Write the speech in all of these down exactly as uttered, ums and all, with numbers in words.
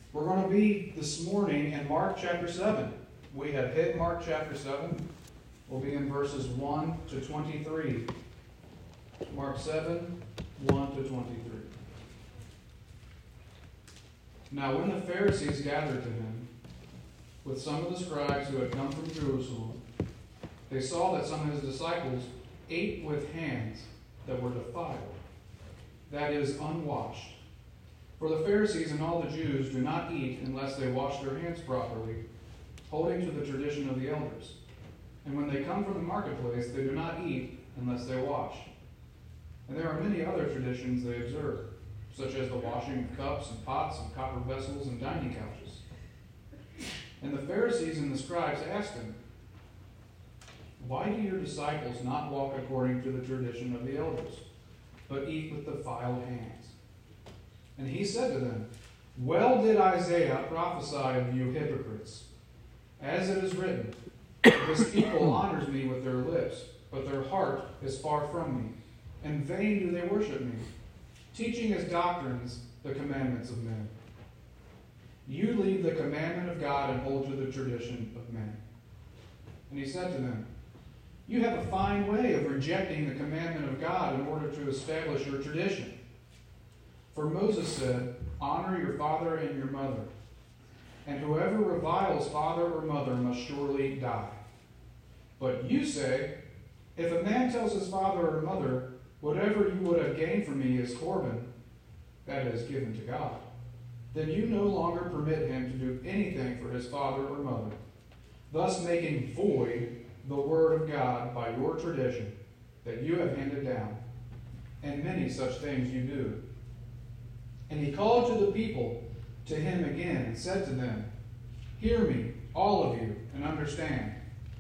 We're going to be this morning in Mark chapter seven. We have hit Mark chapter seven. We'll be in verses one to twenty-three. Mark seven, one to twenty-three. Now when the Pharisees gathered to him, with some of the scribes who had come from Jerusalem, they saw that some of his disciples ate with hands that were defiled, that is, unwashed. For the Pharisees and all the Jews do not eat unless they wash their hands properly, holding to the tradition of the elders. And when they come from the marketplace, they do not eat unless they wash. And there are many other traditions they observe, such as the washing of cups and pots and copper vessels and dining couches. And the Pharisees and the scribes asked him, "Why do your disciples not walk according to the tradition of the elders, but eat with defiled hands?" And he said to them, "Well did Isaiah prophesy of you hypocrites. As it is written, this people honors me with their lips, but their heart is far from me. In vain do they worship me, teaching as doctrines the commandments of men. You leave the commandment of God and hold to the tradition of men." And he said to them, "You have a fine way of rejecting the commandment of God in order to establish your tradition. For Moses said, 'Honor your father and your mother,' and whoever reviles father or mother must surely die. But you say, 'If a man tells his father or mother, whatever you would have gained from me is Corban,' that is, given to God, then you no longer permit him to do anything for his father or mother, thus making void the word of God by your tradition that you have handed down. And many such things you do." And he called to the people to him again and said to them, "Hear me, all of you, and understand.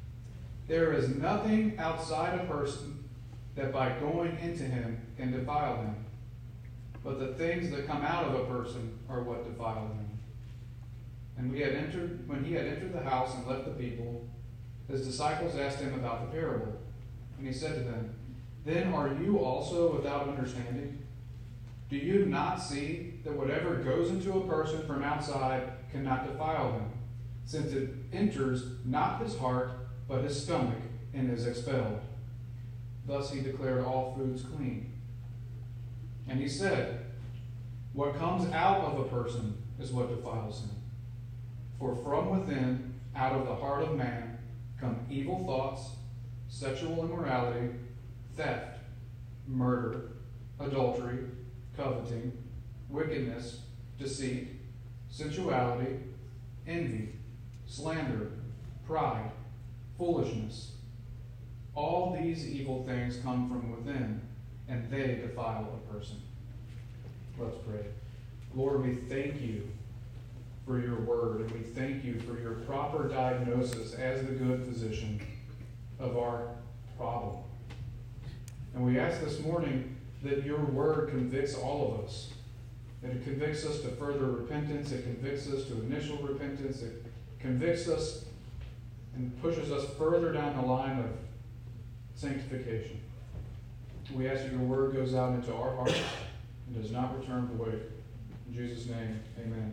There is nothing outside a person that by going into him can defile him, but the things that come out of a person are what defile him." And we had entered, when he had entered the house and left the people, his disciples asked him about the parable. And he said to them, "Then are you also without understanding? Do you not see that whatever goes into a person from outside cannot defile him, since it enters not his heart, but his stomach, and is expelled? Thus he declared all foods clean." And he said, "What comes out of a person is what defiles him. For from within, out of the heart of man, come evil thoughts, sexual immorality, theft, murder, adultery, coveting, wickedness, deceit, sensuality, envy, slander, pride, foolishness. All these evil things come from within, and they defile a person." Let's pray. Lord, we thank you for your word, and we thank you for your proper diagnosis as the good physician of our problem. And we ask this morning that your word convicts all of us. That it convicts us to further repentance, it convicts us to initial repentance, it convicts us and pushes us further down the line of sanctification. We ask that your word goes out into our hearts and does not return void. In Jesus' name, amen.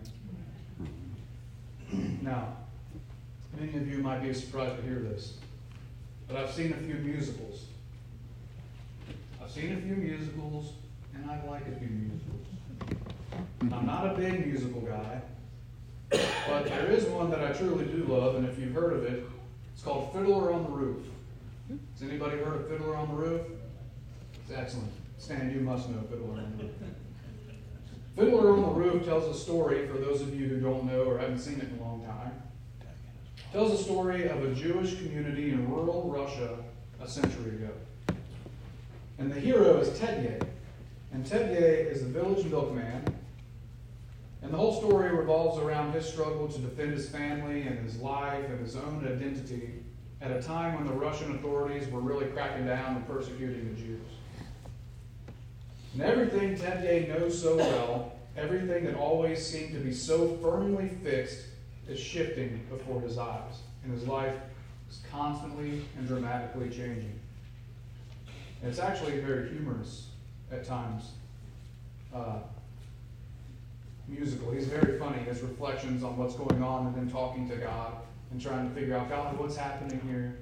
Now, many of you might be surprised to hear this, but I've seen a few musicals. I've seen a few musicals, and I like a few musicals. I'm not a big musical guy, but there is one that I truly do love, and if you've heard of it, it's called Fiddler on the Roof. Has anybody heard of Fiddler on the Roof? It's excellent. Stan, you must know Fiddler on the Roof. Fiddler on the Roof tells a story, for those of you who don't know or haven't seen it in a long time, tells a story of a Jewish community in rural Russia a century ago. And the hero is Tedye. And Tedye is the village milkman. And the whole story revolves around his struggle to defend his family and his life and his own identity at a time when the Russian authorities were really cracking down and persecuting the Jews. And everything Tedye knows so well, everything that always seemed to be so firmly fixed, is shifting before his eyes. And his life is constantly and dramatically changing. And it's actually very humorous at times. Uh, musical. He's very funny. His reflections on what's going on and him talking to God and trying to figure out, God, what's happening here?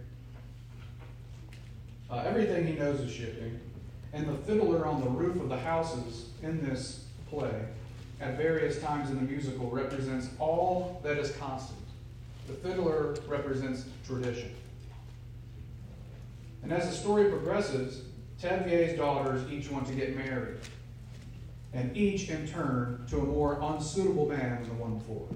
Uh, everything he knows is shifting. And the fiddler on the roof of the houses in this play at various times in the musical represents all that is constant. The fiddler represents tradition. And as the story progresses, Tevye's daughters each want to get married, and each in turn to a more unsuitable man than the one before.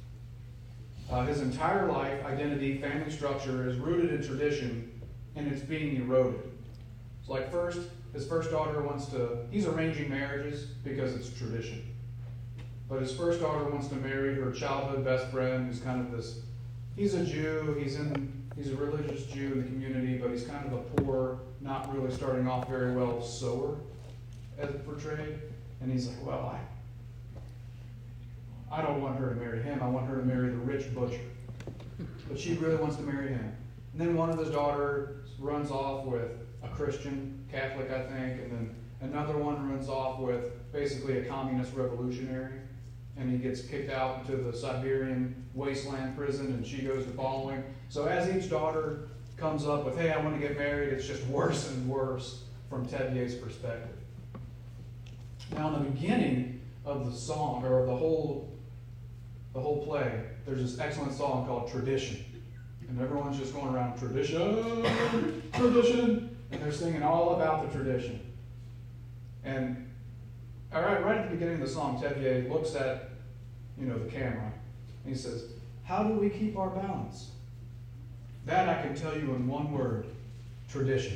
Uh, his entire life, identity, family structure is rooted in tradition, and it's being eroded. So like first, his first daughter wants to, he's arranging marriages because it's tradition. But his first daughter wants to marry her childhood best friend, who's kind of this, he's a Jew, he's in, he's a religious Jew in the community, but he's kind of a poor, not really starting off very well sower, as portrayed. And he's like, well, I, I don't want her to marry him. I want her to marry the rich butcher. But she really wants to marry him. And then one of his daughters runs off with a Christian, Catholic, I think, and then another one runs off with basically a communist revolutionary, and he gets kicked out into the Siberian wasteland prison, and she goes to follow him. So as each daughter comes up with, hey, I want to get married, it's just worse and worse from Tevye's perspective. Now, in the beginning of the song, or of the whole, the whole play, there's this excellent song called Tradition. And everyone's just going around, tradition, tradition, and they're singing all about the tradition. And all right, right at the beginning of the song, Tevye looks at, you know, the camera, and he says, how do we keep our balance? That I can tell you in one word, tradition.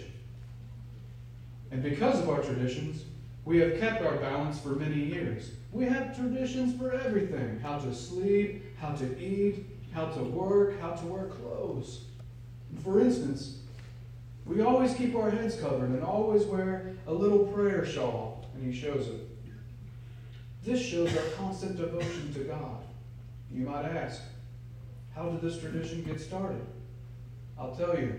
And because of our traditions, we have kept our balance for many years. We have traditions for everything. How to sleep, how to eat, how to work, how to wear clothes. And for instance, we always keep our heads covered and always wear a little prayer shawl. And he shows it. This shows our constant devotion to God. You might ask, how did this tradition get started? I'll tell you,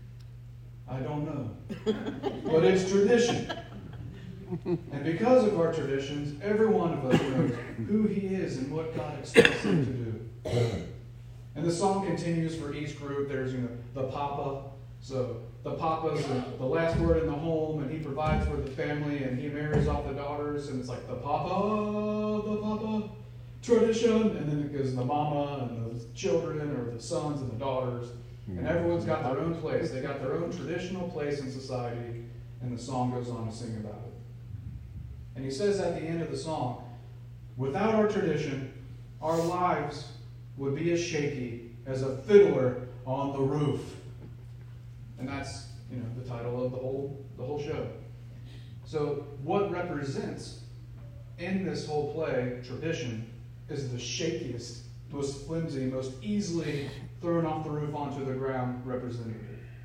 I don't know. But it's tradition. And because of our traditions, every one of us knows who he is and what God expects him to do. And the song continues for each group. There's, you know, the papa. So the papa's the, the last word in the home, and he provides for the family, and he marries off the daughters, and it's like the papa, the papa, tradition, and then it goes the mama and the children, or the sons and the daughters. And everyone's got their own place. They got their own traditional place in society, and the song goes on to sing about it. And he says at the end of the song, without our tradition, our lives would be as shaky as a fiddler on the roof. And that's, you know, the title of the whole, the whole show. So what represents in this whole play, tradition, is the shakiest, most flimsy, most easily thrown off the roof onto the ground representative.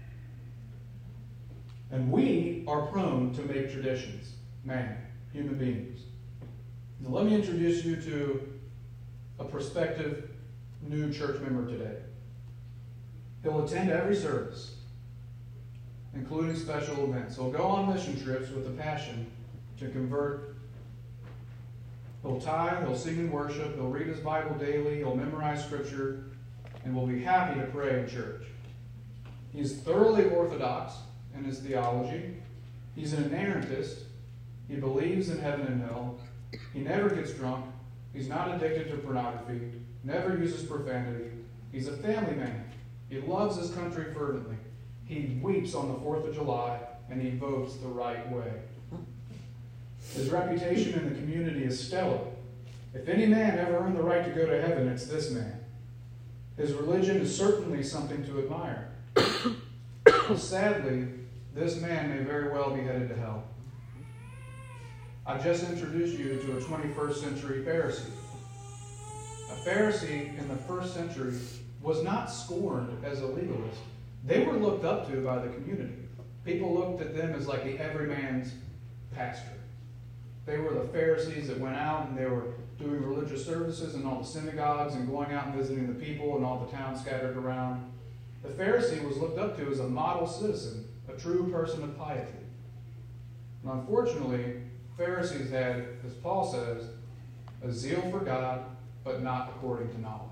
And we are prone to make traditions, man, human beings. Now let me introduce you to a prospective new church member today. He'll attend every service, including special events. He'll go on mission trips with a passion to convert. He'll tithe, he'll sing and worship, he'll read his Bible daily, he'll memorize scripture, and will be happy to pray in church. He's thoroughly orthodox in his theology. He's an inerrantist. He believes in heaven and hell. He never gets drunk. He's not addicted to pornography. Never uses profanity. He's a family man. He loves his country fervently. He weeps on the fourth of July, and he votes the right way. His reputation in the community is stellar. If any man ever earned the right to go to heaven, it's this man. His religion is certainly something to admire. Sadly, this man may very well be headed to hell. I've just introduced you to a twenty-first century Pharisee. A Pharisee in the first century was not scorned as a legalist. They were looked up to by the community. People looked at them as like the everyman's pastor. They were the Pharisees that went out and they were doing religious services in all the synagogues and going out and visiting the people in all the towns scattered around. The Pharisee was looked up to as a model citizen, a true person of piety. And unfortunately, Pharisees had, as Paul says, a zeal for God, but not according to knowledge.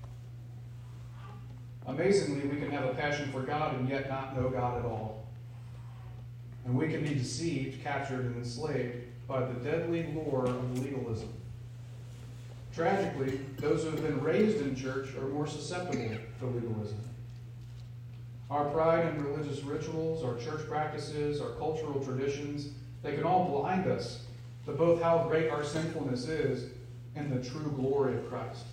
Amazingly, we can have a passion for God and yet not know God at all. And we can be deceived, captured, and enslaved by the deadly lure of legalism. Tragically, those who have been raised in church are more susceptible to legalism. Our pride in religious rituals, our church practices, our cultural traditions, they can all blind us to both how great our sinfulness is and the true glory of Christ.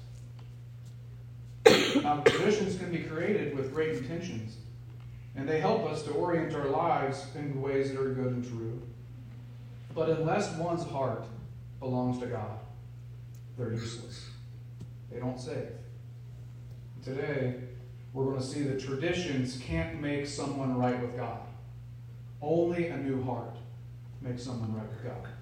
Now, traditions can be created with great intentions, and they help us to orient our lives in ways that are good and true. But unless one's heart belongs to God, they're useless. They don't save. Today, we're going to see that traditions can't make someone right with God. Only a new heart makes someone right with God.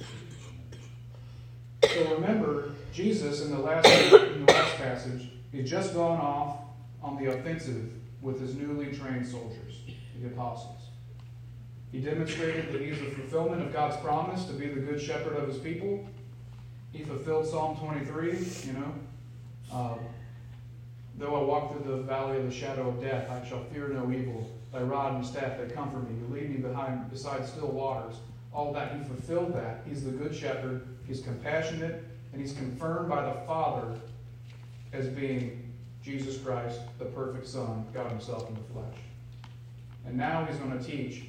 So remember, Jesus in the last in the last passage, he's just gone off on the offensive with his newly trained soldiers, the apostles. He demonstrated that he's the fulfillment of God's promise to be the good shepherd of his people. He fulfilled Psalm twenty-three, you know. Uh, Though I walk through the valley of the shadow of death, I shall fear no evil. Thy rod and staff, they comfort me. You lead me behind, beside still waters. All that, he fulfilled that. He's the good shepherd. He's compassionate, and he's confirmed by the Father as being Jesus Christ, the perfect Son, God himself in the flesh. And now he's going to teach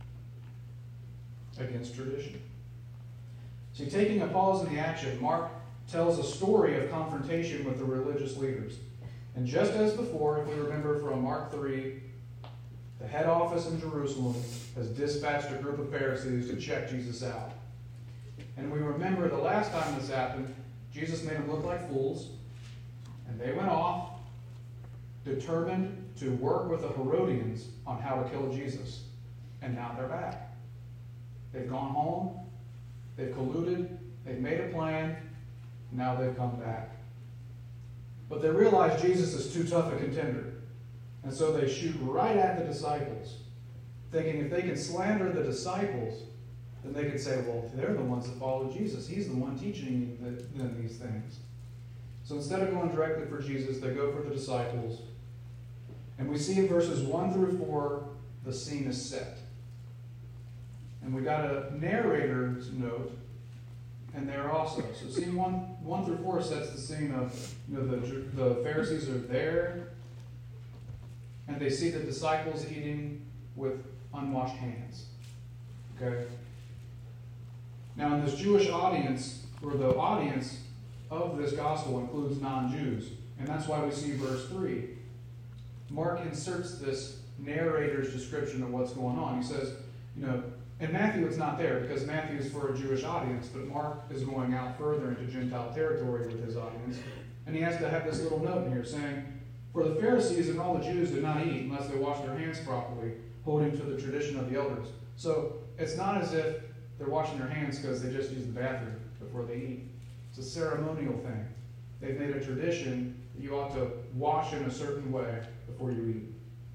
against tradition. See, taking a pause in the action, Mark tells a story of confrontation with the religious leaders. And just as before, if we remember from Mark three, the head office in Jerusalem has dispatched a group of Pharisees to check Jesus out. And we remember the last time this happened, Jesus made them look like fools, and they went off, determined to work with the Herodians on how to kill Jesus. And now they're back. They've gone home, they've colluded, they've made a plan, now they've come back. But they realize Jesus is too tough a contender. And so they shoot right at the disciples, thinking if they can slander the disciples, then they could say, well, they're the ones that follow Jesus. He's the one teaching them these things. So instead of going directly for Jesus, they go for the disciples. And we see in verses one through four, the scene is set. And we got a narrator's note and there also. So scene one, one through four sets the scene of, you know, the, the Pharisees are there, and they see the disciples eating with unwashed hands. Okay? Now in this Jewish audience, or the audience of this gospel includes non-Jews, and that's why we see verse three. Mark inserts this narrator's description of what's going on. He says, you know, in Matthew, it's not there because Matthew is for a Jewish audience, but Mark is going out further into Gentile territory with his audience. And he has to have this little note in here saying, for the Pharisees and all the Jews did not eat unless they washed their hands properly, holding to the tradition of the elders. So it's not as if they're washing their hands because they just use the bathroom before they eat. It's a ceremonial thing. They've made a tradition that you ought to wash in a certain way before you eat.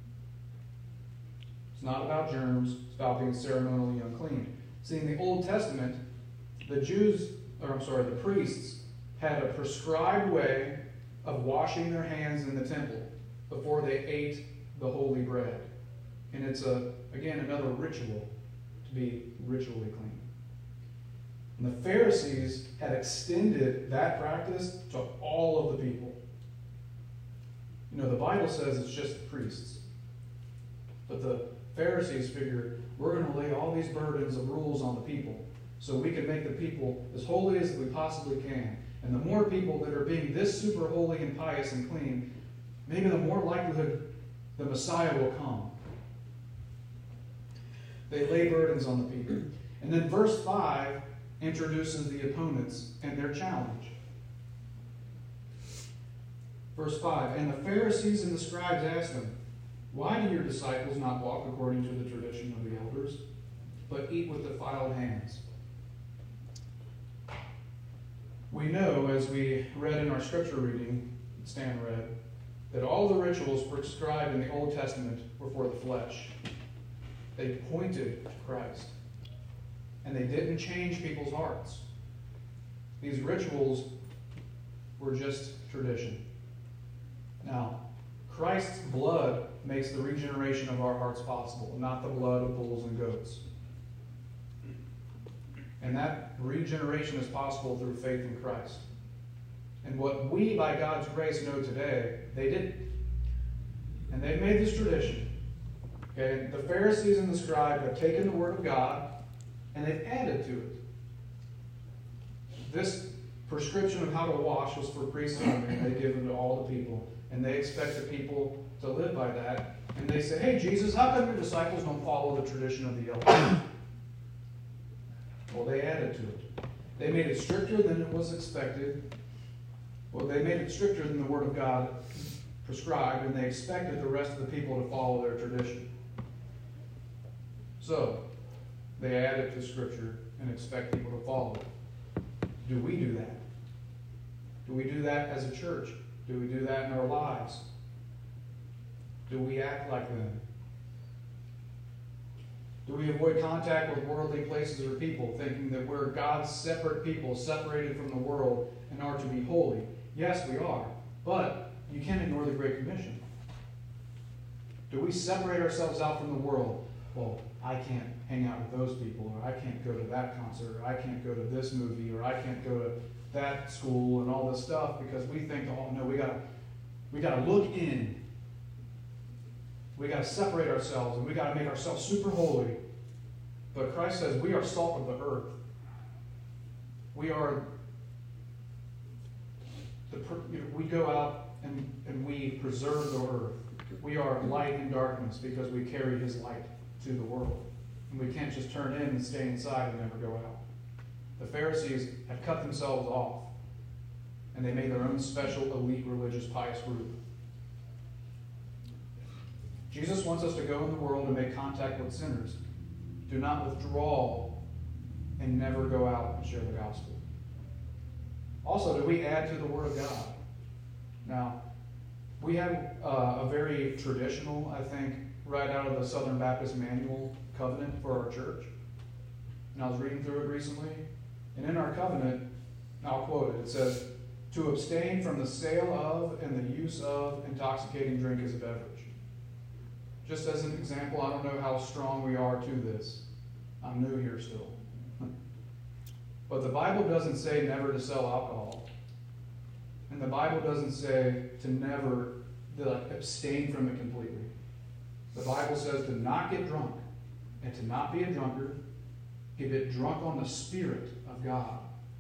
It's not about germs. It's about being ceremonially unclean. See, in the Old Testament, the Jews, or I'm sorry, the priests had a prescribed way of washing their hands in the temple before they ate the holy bread. And it's, a again, another ritual to be ritually clean. And the Pharisees had extended that practice to all of the people. You know, the Bible says it's just the priests. But the Pharisees figured, we're going to lay all these burdens of rules on the people so we can make the people as holy as we possibly can. And the more people that are being this super holy and pious and clean, maybe the more likelihood the Messiah will come. They lay burdens on the people. And then verse five introduces the opponents and their challenge. Verse five, and the Pharisees and the scribes asked them, why do your disciples not walk according to the tradition of the elders, but eat with defiled hands? We know, as we read in our scripture reading, Stan read, that all the rituals prescribed in the Old Testament were for the flesh. They pointed to Christ. And they didn't change people's hearts. These rituals were just tradition. Now, Christ's blood makes the regeneration of our hearts possible, not the blood of bulls and goats. And that regeneration is possible through faith in Christ. And what we, by God's grace, know today, they didn't. And they've made this tradition. Okay? The Pharisees and the scribes have taken the Word of God and they've added to it. This prescription of how to wash was for priests only, and they give them to all the people. And they expect the people to live by that. And they say, hey, Jesus, how come your disciples don't follow the tradition of the elders? Well, they added to it. They made it stricter than it was expected. Well, they made it stricter than the Word of God prescribed, and they expected the rest of the people to follow their tradition. So, they add it to Scripture and expect people to follow it. Do we do that? Do we do that as a church? Do we do that in our lives? Do we act like them? Do we avoid contact with worldly places or people, thinking that we're God's separate people, separated from the world, and are to be holy? Yes, we are. But you can't ignore the Great Commission. Do we separate ourselves out from the world? Well, I can't hang out with those people, or I can't go to that concert, or I can't go to this movie, or I can't go to that school and all this stuff, because we think, oh no, we gotta we gotta look in. We gotta separate ourselves, and we gotta make ourselves super holy. But Christ says we are salt of the earth. We are the you know, we go out and, and we preserve the earth. We are light in darkness because we carry His light to the world. And we can't just turn in and stay inside and never go out. The Pharisees had cut themselves off, and they made their own special, elite, religious, pious group. Jesus wants us to go in the world and make contact with sinners. Do not withdraw and never go out and share the gospel. Also, do we add to the Word of God? Now, we have uh, a very traditional, I think, right out of the Southern Baptist Manual covenant for our church. And I was reading through it recently. And in our covenant, I'll quote it, it says, to abstain from the sale of and the use of intoxicating drink as a beverage. Just as an example, I don't know how strong we are to this. I'm new here still. But the Bible doesn't say never to sell alcohol. And the Bible doesn't say to never like, abstain from it completely. The Bible says to not get drunk and to not be a drunkard, to get drunk on the Spirit of God.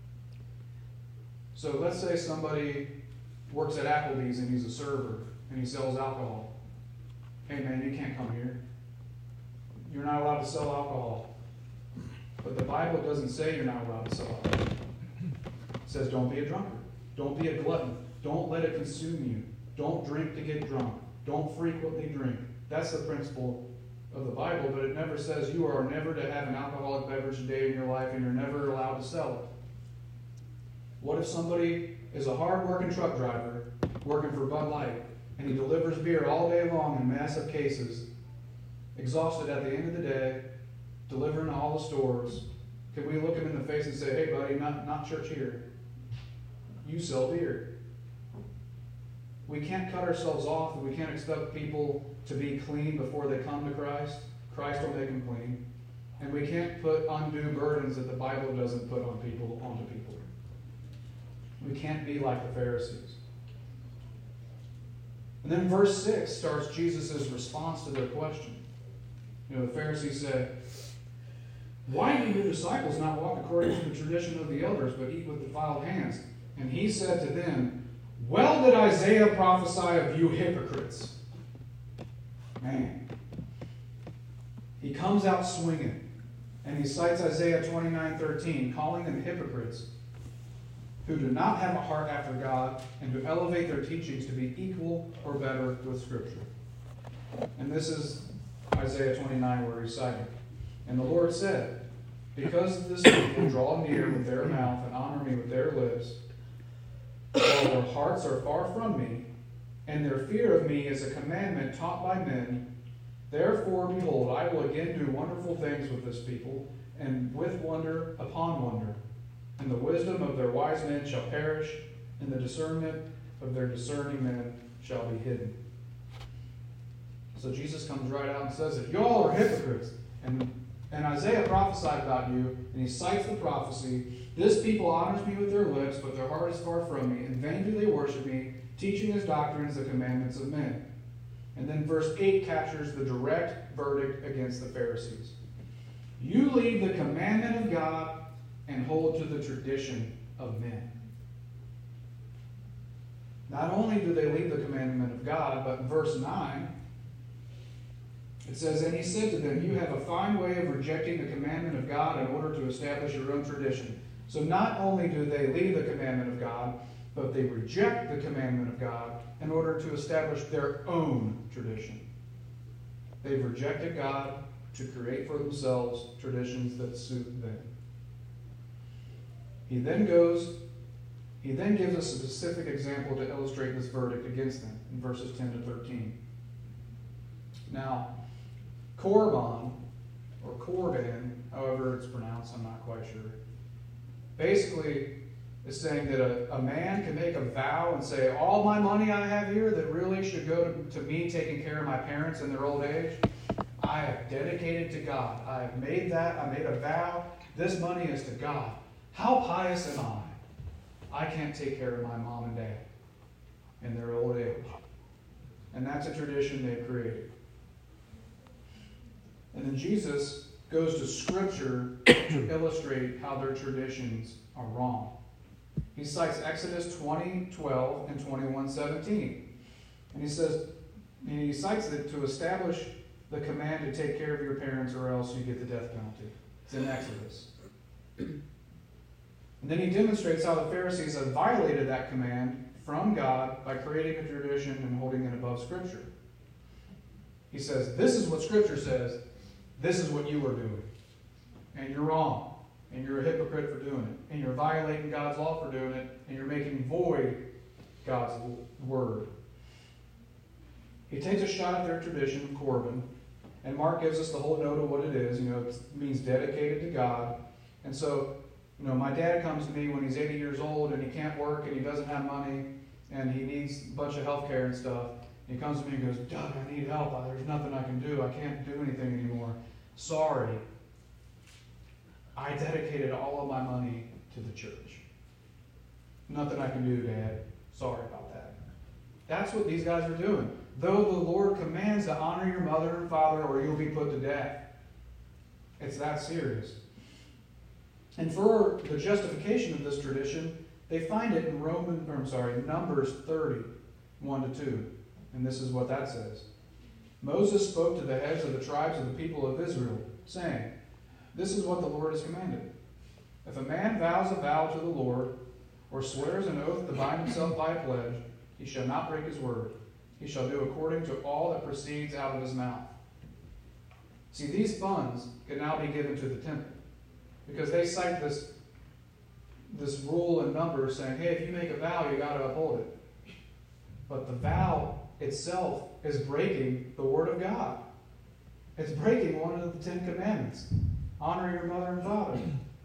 So let's say somebody works at Applebee's and he's a server and he sells alcohol. Hey man, you can't come here. You're not allowed to sell alcohol. But the Bible doesn't say you're not allowed to sell alcohol. It says don't be a drunkard. Don't be a glutton. Don't let it consume you. Don't drink to get drunk. Don't frequently drink. That's the principle of the Bible, but it never says you are never to have an alcoholic beverage a day in your life and you're never allowed to sell it. What if somebody is a hard-working truck driver working for Bud Light and he delivers beer all day long in massive cases, exhausted at the end of the day, delivering to all the stores? Can we look him in the face and say, hey buddy, not, not church here. You sell beer. We can't cut ourselves off, and we can't expect people to be clean before they come to Christ. Christ will make them clean. And we can't put undue burdens that the Bible doesn't put on people onto people. We can't be like the Pharisees. And then verse six starts Jesus' response to their question. You know, the Pharisees said, why do your disciples not walk according to the tradition of the elders, but eat with defiled hands? And he said to them, well did Isaiah prophesy of you hypocrites. Man. He comes out swinging. And he cites Isaiah twenty-nine thirteen, calling them hypocrites who do not have a heart after God and who elevate their teachings to be equal or better with Scripture. And this is Isaiah twenty-nine where he's citing. And the Lord said, because this people draw near with their mouth and honor me with their lips, while their hearts are far from me, and their fear of me is a commandment taught by men, therefore, behold, I will again do wonderful things with this people, and with wonder upon wonder. And the wisdom of their wise men shall perish, and the discernment of their discerning men shall be hidden. So Jesus comes right out and says it. Y'all are hypocrites. And, and Isaiah prophesied about you, and he cites the prophecy. This people honors me with their lips, but their heart is far from me. In vain do they worship me, teaching as doctrines the commandments of men. And then verse eight captures the direct verdict against the Pharisees. You leave the commandment of God and hold to the tradition of men. Not only do they leave the commandment of God, but in verse nine, it says, and he said to them, you have a fine way of rejecting the commandment of God in order to establish your own tradition. So not only do they leave the commandment of God, but they reject the commandment of God in order to establish their own tradition. They've rejected God to create for themselves traditions that suit them. He then goes, he then gives us a specific example to illustrate this verdict against them in verses ten to thirteen. Now, Korban, or Korban, however it's pronounced, I'm not quite sure, basically is saying that a, a man can make a vow and say, all my money I have here that really should go to, to me taking care of my parents in their old age, I have dedicated to God. I have made that, I made a vow, this money is to God. How pious am I? I can't take care of my mom and dad in their old age. And that's a tradition they've created. And then Jesus goes to Scripture to illustrate how their traditions are wrong. He cites Exodus twenty twelve and twenty-one seventeen. And he says, and he cites it to establish the command to take care of your parents or else you get the death penalty. It's in Exodus. And then he demonstrates how the Pharisees have violated that command from God by creating a tradition and holding it above Scripture. He says, this is what Scripture says. This is what you are doing. And you're wrong. And you're a hypocrite for doing it. And you're violating God's law for doing it. And you're making void God's word. He takes a shot at their tradition of Korban. And Mark gives us the whole note of what it is. You know, it means dedicated to God. And so, you know, my dad comes to me when he's eighty years old and he can't work and he doesn't have money and he needs a bunch of health care and stuff. He comes to me and goes, Doug, I need help. There's nothing I can do. I can't do anything anymore. Sorry. I dedicated all of my money to the church. Nothing I can do, Dad. Sorry about that. That's what these guys are doing. Though the Lord commands to honor your mother and father or you'll be put to death. It's that serious. And for the justification of this tradition, they find it in Roman, or I'm sorry, Numbers thirty, one to two. And this is what that says. Moses spoke to the heads of the tribes of the people of Israel, saying, this is what the Lord has commanded. If a man vows a vow to the Lord, or swears an oath to bind himself by a pledge, he shall not break his word. He shall do according to all that proceeds out of his mouth. See, these funds can now be given to the temple. Because they cite this, this rule in Numbers saying, hey, if you make a vow, you got to uphold it. But the vow itself is breaking the word of God. It's breaking one of the Ten Commandments. Honor your mother and father.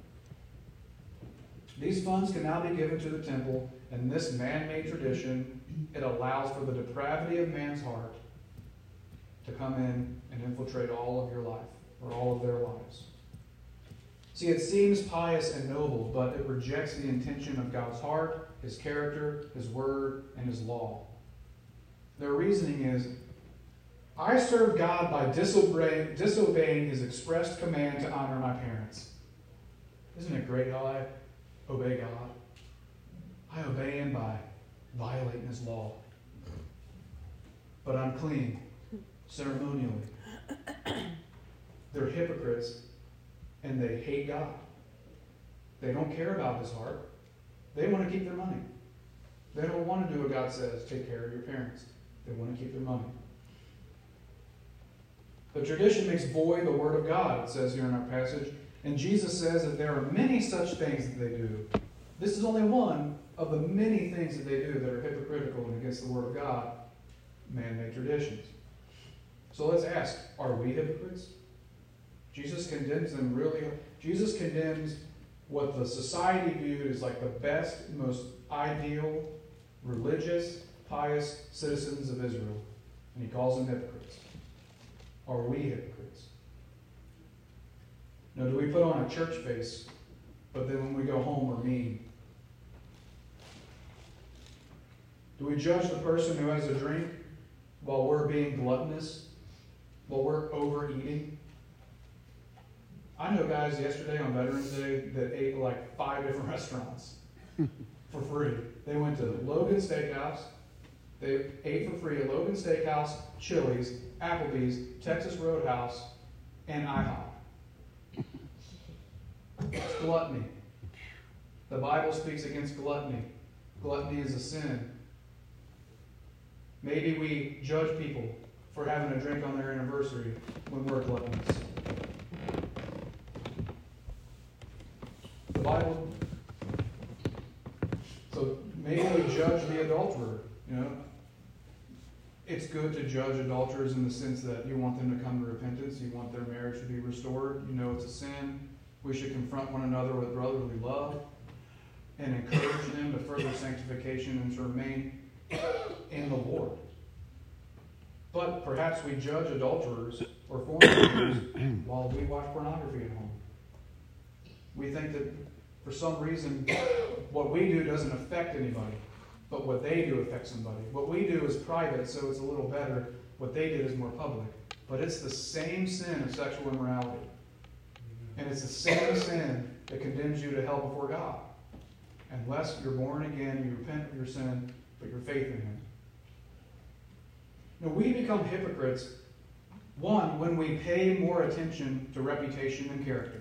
These funds can now be given to the temple, and this man-made tradition, it allows for the depravity of man's heart to come in and infiltrate all of your life, or all of their lives. See, it seems pious and noble, but it rejects the intention of God's heart, His character, His word, and His law. Their reasoning is, I serve God by disobeying, disobeying His expressed command to honor my parents. Isn't it great how I obey God? I obey Him by violating His law. But I'm clean, ceremonially. They're hypocrites, and they hate God. They don't care about His heart. They want to keep their money. They don't want to do what God says, take care of your parents. They want to keep their money. The tradition makes void the word of God, it says here in our passage. And Jesus says that there are many such things that they do. This is only one of the many things that they do that are hypocritical and against the word of God, man-made traditions. So let's ask, are we hypocrites? Jesus condemns them really. Jesus condemns what the society viewed as like the best, most ideal, religious, pious citizens of Israel. And he calls them hypocrites. Are we hypocrites? Now, do we put on a church face, but then when we go home we're mean? Do we judge the person who has a drink while we're being gluttonous, while we're overeating? I know guys yesterday on Veterans Day that ate like five different restaurants for free. They went to Logan Steakhouse. They ate for free at Logan Steakhouse, Chili's, Applebee's, Texas Roadhouse, and IHOP. It's gluttony. The Bible speaks against gluttony. Gluttony is a sin. Maybe we judge people for having a drink on their anniversary when we're gluttonous. The Bible, so maybe we judge the adulterer. You know, it's good to judge adulterers in the sense that you want them to come to repentance, you want their marriage to be restored, you know it's a sin. We should confront one another with brotherly love and encourage them to further sanctification and to remain in the Lord. But perhaps we judge adulterers or fornicators while we watch pornography at home. We think that for some reason what we do doesn't affect anybody, but what they do affects somebody. What we do is private, so it's a little better. What they did is more public. But it's the same sin of sexual immorality. And it's the same sin that condemns you to hell before God. Unless you're born again, you repent of your sin, put your faith in Him. Now, we become hypocrites, one, when we pay more attention to reputation than character.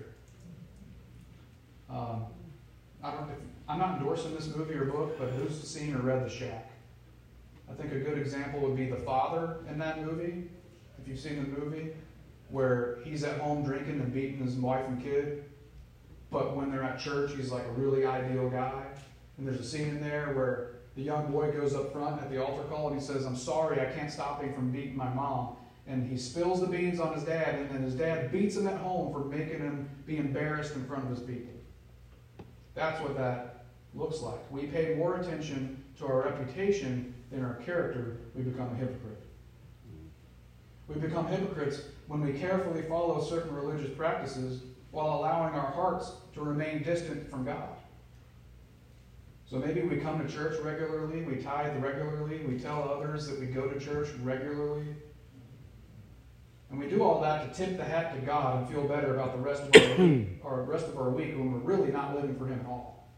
Um, I don't, if, I'm not endorsing this movie or book, but who's seen or read The Shack? I think a good example would be the father in that movie, if you've seen the movie, where he's at home drinking and beating his wife and kid, but when they're at church, he's like a really ideal guy. And there's a scene in there where the young boy goes up front at the altar call and he says, "I'm sorry, I can't stop him from beating my mom." And he spills the beans on his dad, and then his dad beats him at home for making him be embarrassed in front of his people. That's what that looks like. We pay more attention to our reputation than our character. We become a hypocrite. We become hypocrites when we carefully follow certain religious practices while allowing our hearts to remain distant from God. So maybe we come to church regularly, we tithe regularly, we tell others that we go to church regularly. And we do all that to tip the hat to God and feel better about the rest of our week, or rest of our week when we're really not living for Him at all.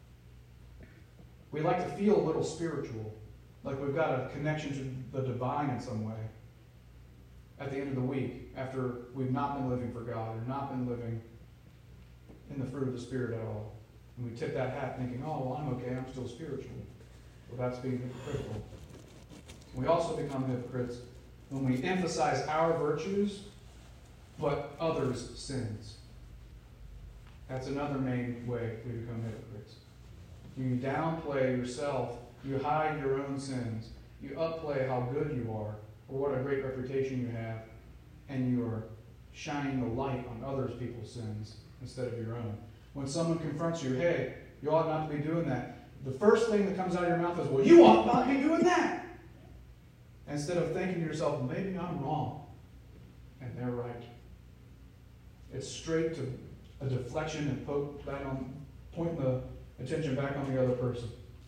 We like to feel a little spiritual, like we've got a connection to the divine in some way at the end of the week, after we've not been living for God or not been living in the fruit of the Spirit at all. And we tip that hat thinking, "Oh, well, I'm okay, I'm still spiritual." Well, that's being hypocritical. We also become hypocrites when we emphasize our virtues, but others' sins. That's another main way we become hypocrites. You downplay yourself, you hide your own sins, you upplay how good you are, or what a great reputation you have, and you are shining the light on others people's sins instead of your own. When someone confronts you, "Hey, you ought not to be doing that," the first thing that comes out of your mouth is, "Well, you ought not be doing that." Instead of thinking to yourself, "Well, maybe I'm wrong, and they're right." It's straight to a deflection and poke back on, pointing the attention back on the other person.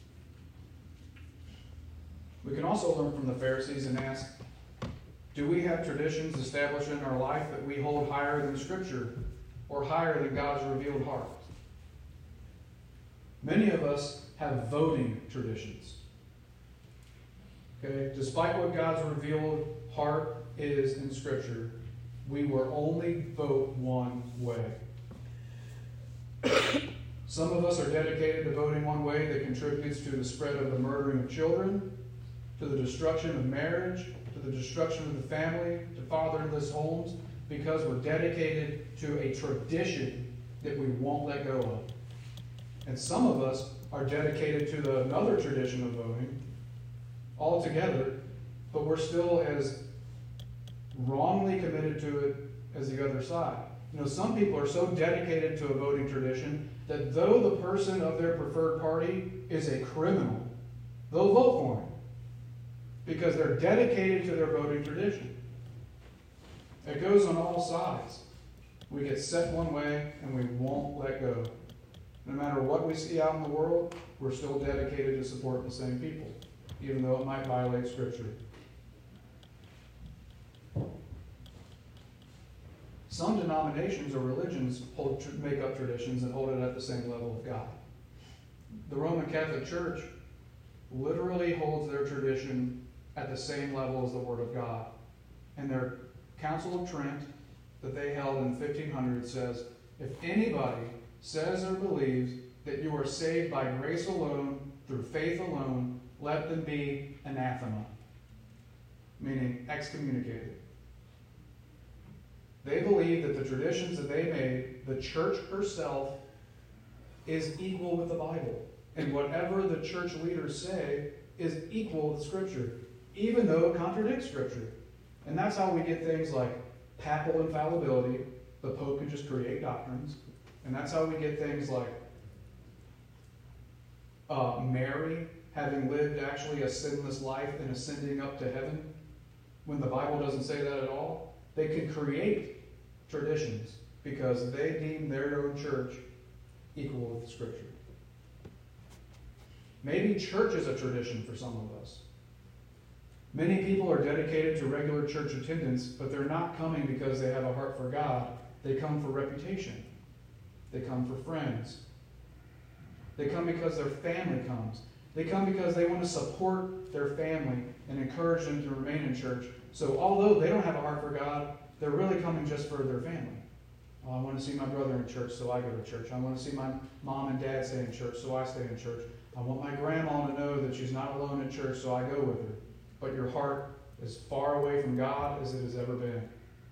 We can also learn from the Pharisees and ask, do we have traditions established in our life that we hold higher than Scripture or higher than God's revealed heart? Many of us have voting traditions. Okay? Despite what God's revealed heart is in Scripture, we will only vote one way. Some of us are dedicated to voting one way that contributes to the spread of the murdering of children, to the destruction of marriage, to the destruction of the family, to fatherless homes, because we're dedicated to a tradition that we won't let go of. And some of us are dedicated to the, another tradition of voting altogether, but we're still as wrongly committed to it as the other side. You know, some people are so dedicated to a voting tradition that though the person of their preferred party is a criminal, they'll vote for him because they're dedicated to their voting tradition. It goes on all sides. We get set one way and we won't let go. No matter what we see out in the world, we're still dedicated to support the same people, even though it might violate Scripture. Some denominations or religions hold, make up traditions and hold it at the same level of God. The Roman Catholic Church literally holds their tradition at the same level as the Word of God. And their Council of Trent that they held in fifteen hundred says, if anybody says or believes that you are saved by grace alone, through faith alone, let them be anathema, meaning excommunicated. They believe that the traditions that they made, the church herself, is equal with the Bible. And whatever the church leaders say is equal with Scripture, even though it contradicts Scripture. And that's how we get things like papal infallibility. The Pope can just create doctrines. And that's how we get things like uh, Mary having lived actually a sinless life and ascending up to heaven, when the Bible doesn't say that at all. They can create traditions because they deem their own church equal with Scripture. Maybe church is a tradition for some of us. Many people are dedicated to regular church attendance, but they're not coming because they have a heart for God. They come for reputation. They come for friends. They come because their family comes. They come because they want to support their family and encourage them to remain in church. So although they don't have a heart for God, they're really coming just for their family. Oh, I want to see my brother in church, so I go to church. I want to see my mom and dad stay in church, so I stay in church. I want my grandma to know that she's not alone in church, so I go with her. But your heart is far away from God as it has ever been.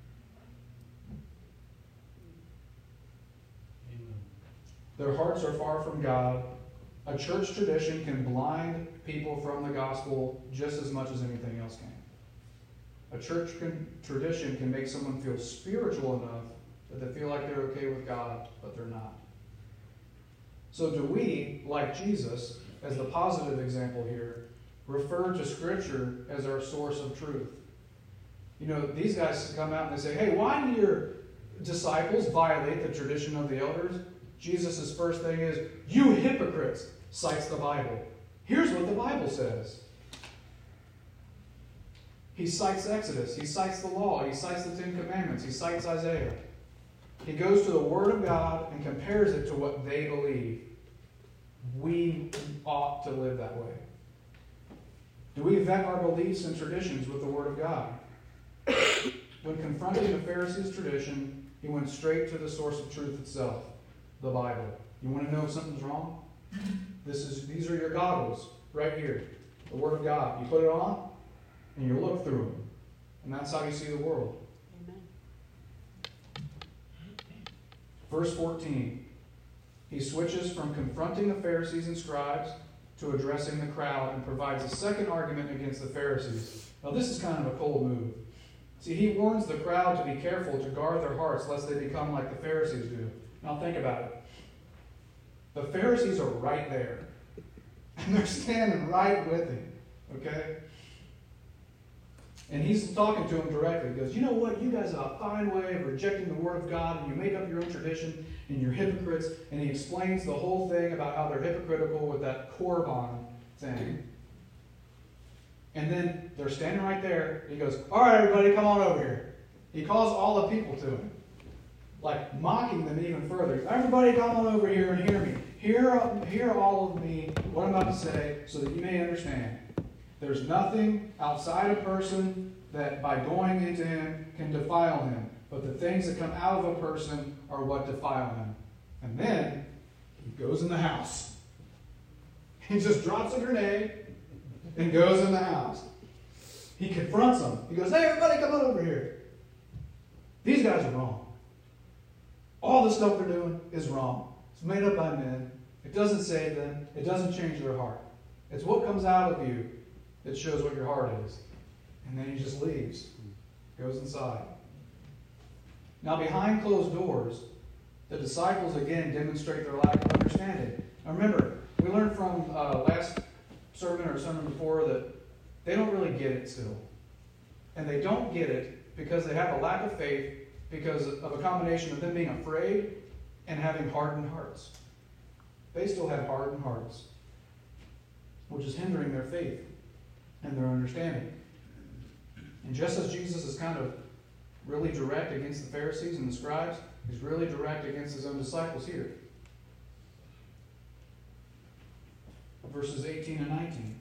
Amen. Their hearts are far from God. A church tradition can blind people from the gospel just as much as anything else can. A church can, tradition can make someone feel spiritual enough that they feel like they're okay with God, but they're not. So do we, like Jesus, as the positive example here, refer to Scripture as our source of truth? You know, these guys come out and they say, hey, why do your disciples violate the tradition of the elders? Jesus' first thing is, you hypocrites, cites the Bible. Here's what the Bible says. He cites Exodus. He cites the law. He cites the Ten Commandments. He cites Isaiah. He goes to the Word of God and compares it to what they believe. We ought to live that way. Do we vet our beliefs and traditions with the Word of God? When confronting the Pharisees' tradition, he went straight to the source of truth itself, the Bible. You want to know if something's wrong? This is these are your goggles right here, the Word of God. You put it on, and you look through them, and that's how you see the world. Amen. Verse fourteen. He switches from confronting the Pharisees and scribes to addressing the crowd and provides a second argument against the Pharisees. Now, this is kind of a cold move. See, he warns the crowd to be careful to guard their hearts lest they become like the Pharisees do. Now, think about it. The Pharisees are right there. And they're standing right with him. Okay? And he's talking to them directly. He goes, you know what? You guys have a fine way of rejecting the Word of God, and you make up your own tradition, and you're hypocrites. And he explains the whole thing about how they're hypocritical with that Korban thing. And then they're standing right there. He goes, all right, everybody, come on over here. He calls all the people to him, like mocking them even further. Everybody come on over here and hear me. Hear, hear all of me, what I'm about to say, so that you may understand. There's nothing outside a person that by going into him can defile him. But the things that come out of a person are what defile him. And then he goes in the house. He just drops a grenade and goes in the house. He confronts them. He goes, hey, everybody, come on over here. These guys are wrong. All the stuff they're doing is wrong. It's made up by men. It doesn't save them. It doesn't change their heart. It's what comes out of you that shows what your heart is. And then he just leaves. Goes inside. Now, behind closed doors, The disciples, again, demonstrate their lack of understanding. Now remember, we learned from uh, last sermon or sermon before that they don't really get it still. And they don't get it because they have a lack of faith because of a combination of them being afraid and having hardened hearts. They still have hardened hearts, which is hindering their faith and their understanding. And just as Jesus is kind of really direct against the Pharisees and the scribes, he's really direct against his own disciples here. Verses eighteen and nineteen.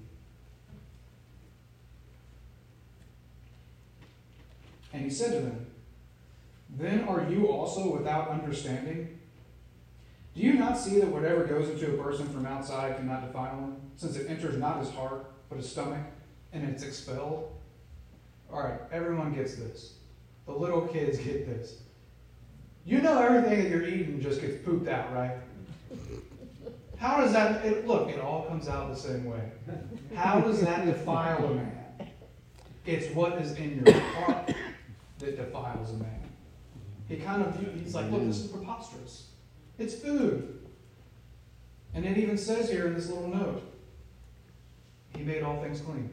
And he said to them, "Then are you also without understanding? Do you not see that whatever goes into a person from outside cannot defile him, since it enters not his heart, but his stomach, and it's expelled?" All right, everyone gets this. The little kids get this. You know everything that you're eating just gets pooped out, right? How does that, it, look, it all comes out the same way. How does that defile a man? It's what is in your heart that defiles a man. He kind of, he's like, look, this is preposterous. It's food. And it even says here in this little note, he made all things clean.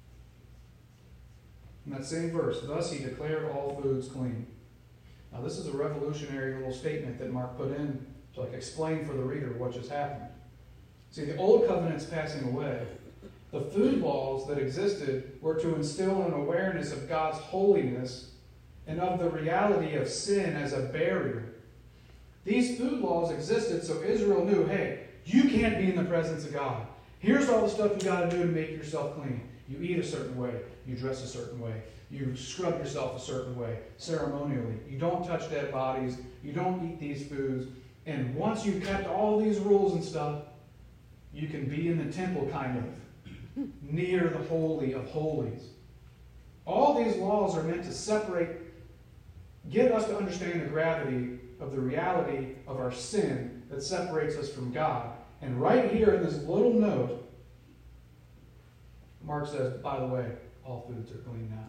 In that same verse, thus he declared all foods clean. Now this is a revolutionary little statement that Mark put in to like explain for the reader what just happened. See, the old covenant's passing away. The food laws that existed were to instill an awareness of God's holiness and of the reality of sin as a barrier. These food laws existed so Israel knew, hey, you can't be in the presence of God. Here's all the stuff you got to do to make yourself clean. You eat a certain way. You dress a certain way. You scrub yourself a certain way, ceremonially. You don't touch dead bodies. You don't eat these foods. And once you've kept all these rules and stuff, you can be in the temple kind of, near the Holy of Holies. All these laws are meant to separate, get us to understand the gravity of the reality of our sin that separates us from God. And right here in this little note, Mark says, by the way, all foods are clean now.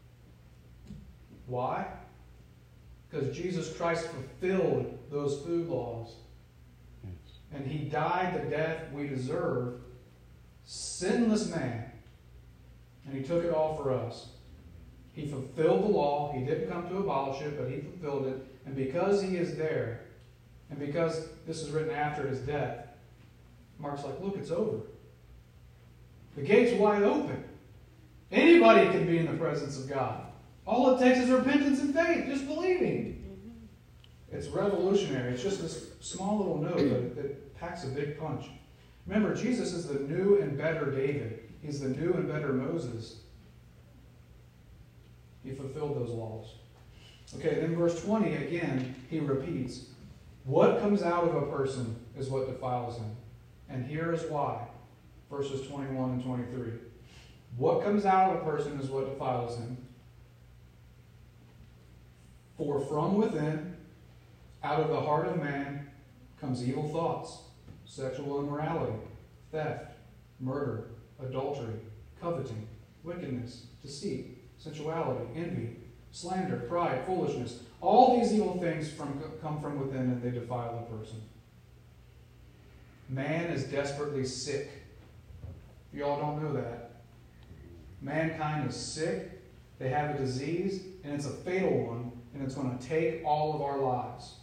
Why? Because Jesus Christ fulfilled those food laws. And he died the death we deserve, sinless man. And he took it all for us. He fulfilled the law. He didn't come to abolish it, but he fulfilled it. And because he is there, and because this is written after his death, Mark's like, look, it's over. The gate's wide open. Anybody can be in the presence of God. All it takes is repentance and faith, just believing. It's revolutionary. It's just this small little note, but it, it packs a big punch. Remember, Jesus is the new and better David. He's the new and better Moses. He fulfilled those laws. Okay, then verse twenty, again, he repeats, what comes out of a person is what defiles him. And here is why. Verses twenty-one and twenty-three. What comes out of a person is what defiles him. For from within, out of the heart of man, comes evil thoughts, sexual immorality, theft, murder, adultery, coveting, wickedness, deceit, sensuality, envy, slander, pride, foolishness. All these evil things from, come from within and they defile a person. Man is desperately sick. You all don't know that. Mankind is sick. They have a disease, and it's a fatal one, and it's going to take all of our lives.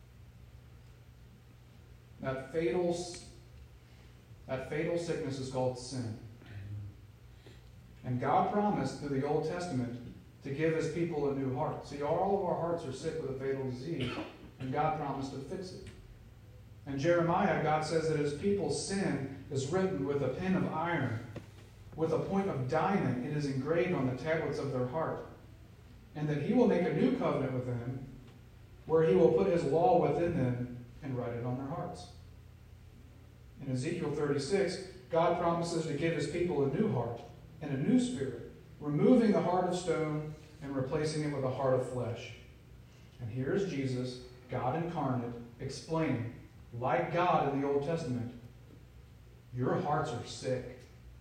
That fatal, that fatal sickness is called sin. And God promised through the Old Testament to give his people a new heart. See, all of our hearts are sick with a fatal disease, and God promised to fix it. In Jeremiah, God says that his people's sin is written with a pen of iron. With a point of diamond, it is engraved on the tablets of their heart. And that he will make a new covenant with them, where he will put his law within them and write it on their hearts. In Ezekiel thirty-six, God promises to give his people a new heart and a new spirit, removing the heart of stone and replacing it with a heart of flesh. And here is Jesus, God incarnate, explaining, like God in the Old Testament, your hearts are sick.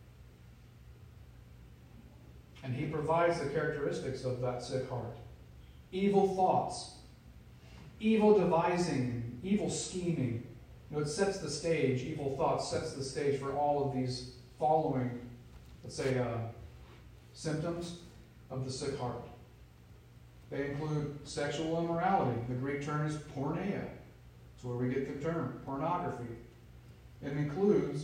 And he provides the characteristics of that sick heart. Evil thoughts. evil devising, evil scheming. You know, it sets the stage, evil thoughts sets the stage for all of these following, let's say, uh, symptoms of the sick heart. They include sexual immorality. The Greek term is porneia. That's where we get the term, pornography. It includes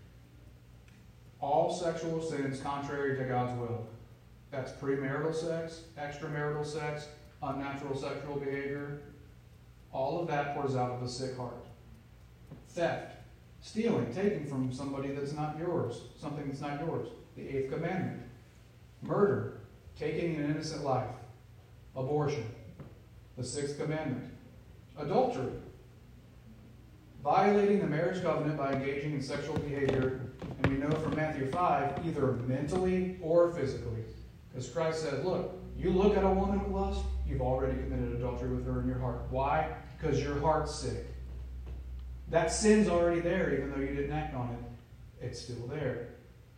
all sexual sins contrary to God's will. That's premarital sex, extramarital sex, unnatural sexual behavior. All of that pours out of a sick heart. Theft, stealing, taking from somebody that's not yours, something that's not yours. The eighth commandment. Murder, taking an innocent life. Abortion, the sixth commandment. Adultery, violating the marriage covenant by engaging in sexual behavior, and we know from Matthew five, either mentally or physically. Because Christ says, look, you look at a woman with lust, you've already committed adultery with her in your heart. Why? Because your heart's sick. That sin's already there, even though you didn't act on it. It's still there.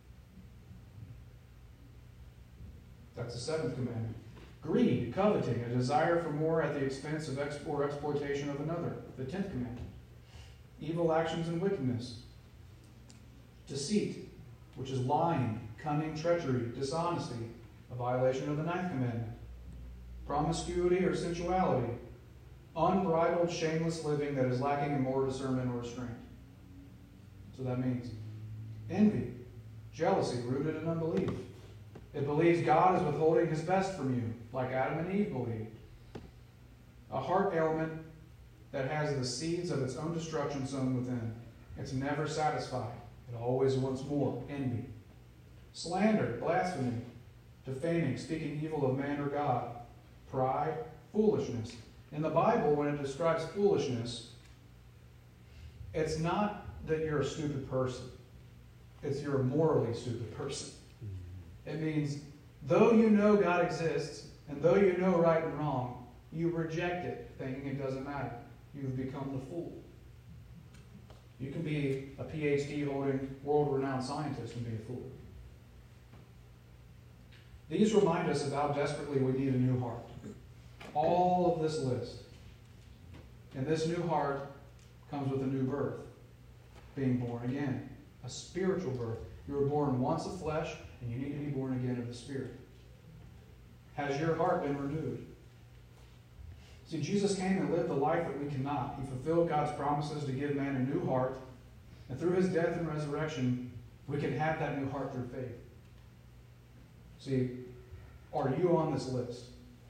That's the seventh commandment. Greed, coveting, a desire for more at the expense of ex- or exploitation of another. The tenth commandment. Evil actions and wickedness. Deceit, which is lying, cunning, treachery, dishonesty, a violation of the ninth commandment. Promiscuity or sensuality, unbridled, shameless living that is lacking in moral discernment or restraint. So that means envy, jealousy rooted in unbelief. It believes God is withholding his best from you, like Adam and Eve believed. A heart ailment that has the seeds of its own destruction sown within. It's never satisfied. It always wants more. Envy. Slander, blasphemy, defaming, speaking evil of man or God. Pride, foolishness. In the Bible, when it describes foolishness, it's not that you're a stupid person. It's you're a morally stupid person. It means, though you know God exists, and though you know right and wrong, you reject it, thinking it doesn't matter. You've become the fool. You can be a P H D holding world-renowned scientist and be a fool. These remind us of how desperately we need a new heart. All of this list. And this new heart comes with a new birth. Being born again. A spiritual birth. You were born once of flesh, and you need to be born again of the Spirit. Has your heart been renewed? See, Jesus came and lived the life that we cannot. He fulfilled God's promises to give man a new heart. And through his death and resurrection, we can have that new heart through faith. See, are you on this list?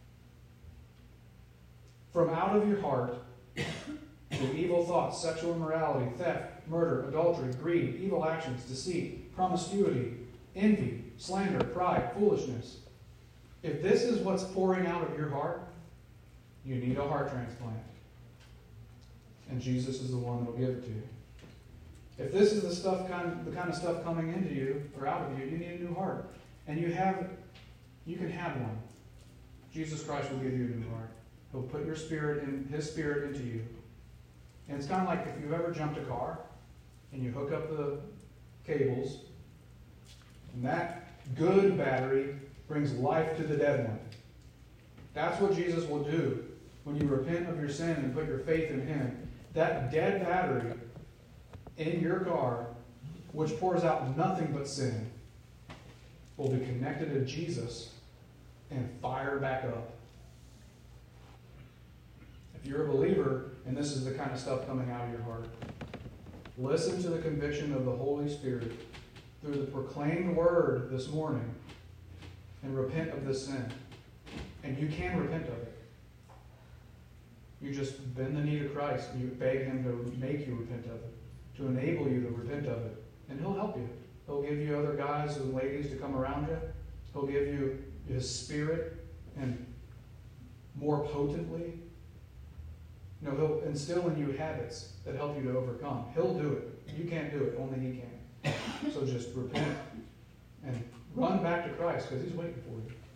From out of your heart, the evil thoughts, sexual immorality, theft, murder, adultery, greed, evil actions, deceit, promiscuity, envy, slander, pride, foolishness. If this is what's pouring out of your heart, you need a heart transplant. And Jesus is the one that will give it to you. If this is the stuff kind the kind of stuff coming into you or out of you, you need a new heart. And you have you can have one. Jesus Christ will give you a new heart. He'll put your spirit in his spirit into you. And it's kind of like if you've ever jumped a car and you hook up the cables, and that good battery brings life to the dead one. That's what Jesus will do when you repent of your sin and put your faith in him. That dead battery in your car, which pours out nothing but sin, will be connected to Jesus and fire back up. If you're a believer and this is the kind of stuff coming out of your heart, listen to the conviction of the Holy Spirit through the proclaimed word this morning and repent of this sin. And you can repent of it. You just bend the knee to Christ and you beg him to make you repent of it, to enable you to repent of it. And he'll help you. He'll give you other guys and ladies to come around you. He'll give you his spirit and more potently. You know, he'll instill in you habits that help you to overcome. He'll do it. You can't do it. Only he can. So just repent and run back to Christ because he's waiting for you.